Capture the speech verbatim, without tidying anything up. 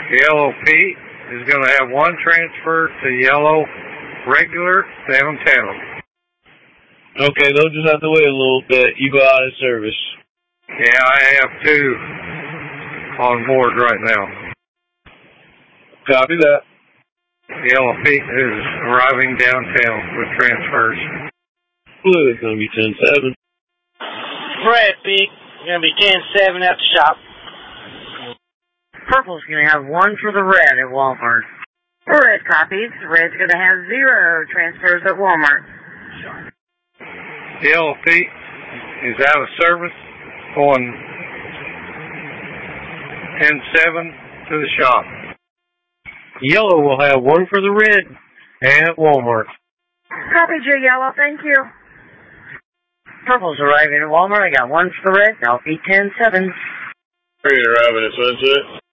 Yellow Pete is going to have one transfer to yellow regular downtown. Okay, they'll just have to wait a little bit. You go out of service. Yeah, I have two on board right now. Copy that. Yellow Pete is arriving downtown with transfers. Blue is going to be ten seven. Red Pete, going to be ten seven at the shop. Purple's going to have one for the red at Walmart. Red copies. Red's going to have zero transfers at Walmart. Yellow Pete is out of service on ten seven to the shop. Yellow will have one for the red at Walmart. Copy, J Yellow. Thank you. Purple's arriving at Walmart. I got one for the red. I'll be ten seven. Are you arriving at Sunset?